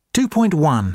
2.1.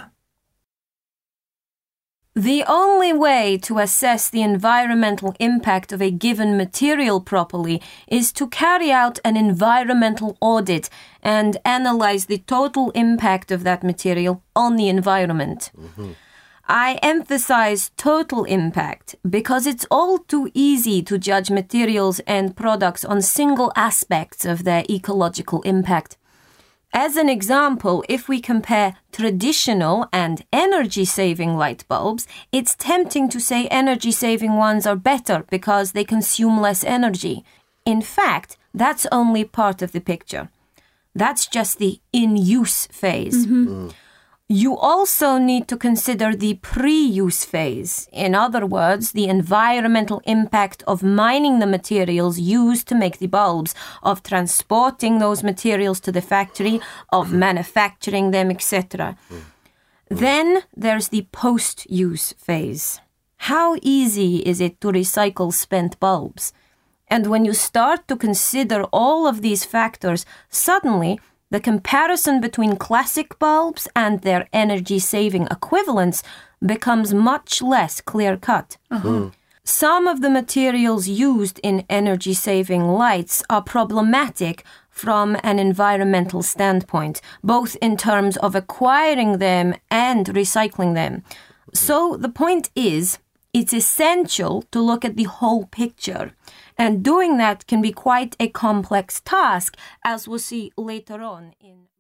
The only way to assess the environmental impact of a given material properly is to carry out an environmental audit and analyze the total impact of that material on the environment. I emphasize total impact because it's all too easy to judge materials and products on single aspects of their ecological impact. As an example, if we compare traditional and energy-saving light bulbs, it's tempting to say energy-saving ones are better because they consume less energy. In fact, that's only part of the picture. That's just the in-use phase. You also need to consider the pre-use phase. In other words, the environmental impact of mining the materials used to make the bulbs, of transporting those materials to the factory, of manufacturing them, etc. Then there's the post-use phase. How easy is it to recycle spent bulbs? And when you start to consider all of these factors, suddenly the comparison between classic bulbs and their energy-saving equivalents becomes much less clear-cut. Some of the materials used in energy-saving lights are problematic from an environmental standpoint, both in terms of acquiring them and recycling them. So the point is, it's essential to look at the whole picture. And doing that can be quite a complex task, as we'll see later on in